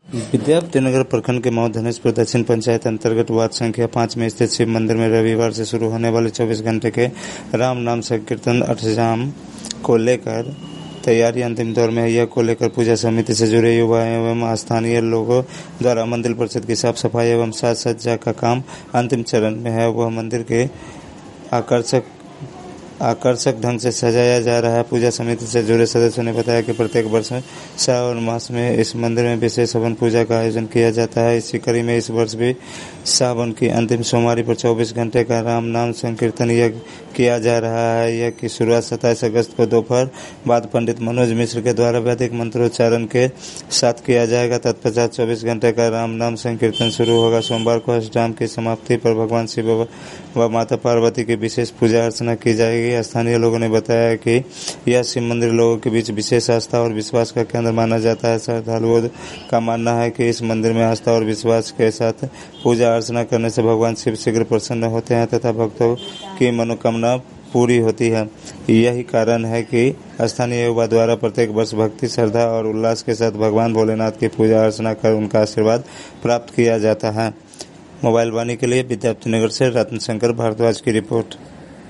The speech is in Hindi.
विद्यापतिनगर प्रखंड के माऊ धनेशपुर दक्षिण पंचायत अंतर्गत वार्ड संख्या 5 में स्थित शिव मंदिर में रविवार से शुरू होने वाले 24 घंटे के राम नाम संकीर्तन अष्टयाम को लेकर तैयारी अंतिम दौर में है। यह को लेकर पूजा समिति से जुड़े युवा एवं स्थानीय लोगों द्वारा मंदिर परिसर की साफ सफाई एवं साज सज्जा का काम अंतिम चरण में है। वह मंदिर के आकर्षक ढंग से सजाया जा रहा है। पूजा समिति से जुड़े सदस्यों ने बताया कि प्रत्येक वर्ष श्रावण मास में इस मंदिर में विशेष हवन पूजा का आयोजन किया जाता है। इसी कड़ी में इस वर्ष भी सावन की अंतिम सोमवारी पर 24 घंटे का राम नाम संकीर्तन यज्ञ किया जा रहा है। यज्ञ की शुरुआत 27 अगस्त को दोपहर बाद पंडित मनोज मिश्र के द्वारा वैदिक मंत्रोच्चारण के साथ किया जाएगा। तत्पश्चात 24 घंटे का राम नाम संकीर्तन शुरू होगा। सोमवार को अष्टयाम की समाप्ति पर भगवान शिव व माता पार्वती की विशेष पूजा अर्चना की जाएगी। स्थानीय लोगों ने बताया कि यह शिव मंदिर लोगों के बीच विशेष आस्था और विश्वास का केंद्र माना जाता है। श्रद्धालुओं का मानना है कि इस मंदिर में आस्था और विश्वास के साथ पूजा अर्चना करने से भगवान शिव शीघ्र प्रसन्न होते हैं तथा भक्तों की मनोकामना पूरी होती है। यही कारण है कि स्थानीय युवा द्वारा प्रत्येक वर्ष भक्ति, श्रद्धा और उल्लास के साथ भगवान भोलेनाथ की पूजा अर्चना कर उनका आशीर्वाद प्राप्त किया जाता है। मोबाइल वाणी के लिए विद्यापतिनगर से रत्न शंकर भारद्वाज की रिपोर्ट।